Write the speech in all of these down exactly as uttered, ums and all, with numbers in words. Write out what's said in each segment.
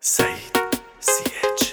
سعید سی اچ.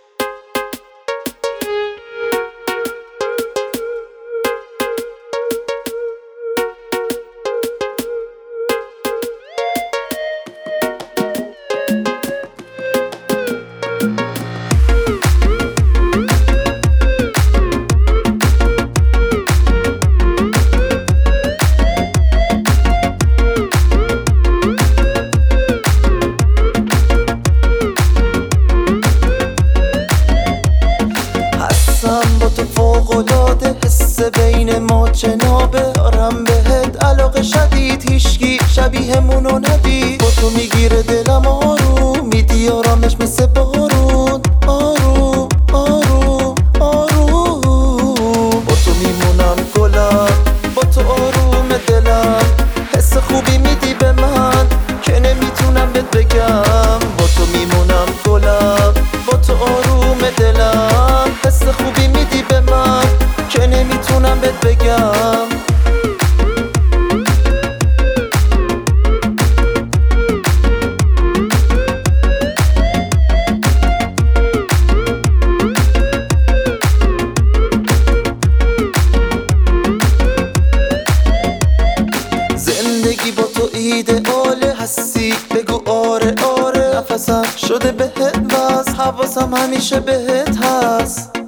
با تو فوق‌العاده حس بین ما جنابه دارم بهت علاقه شدید، هیچکی شبیهمونو ندید. با تو میگیره دلم آروم، میدی آرامش مثل بارون، آروم آروم آروم. با تو میمونم گلم، با تو آروم دلم، حس خوبی میدی به من که نمیتونم بهت بگم. با تو میمونم گلم، با تو آروم دلم، حس خوبی میدی به من که نمیتونم بهت بگم. زندگی با تو ایدئاله، هستی بگو آره آره. نفسم شده بهت بس، حواسم همیشه بهت هست.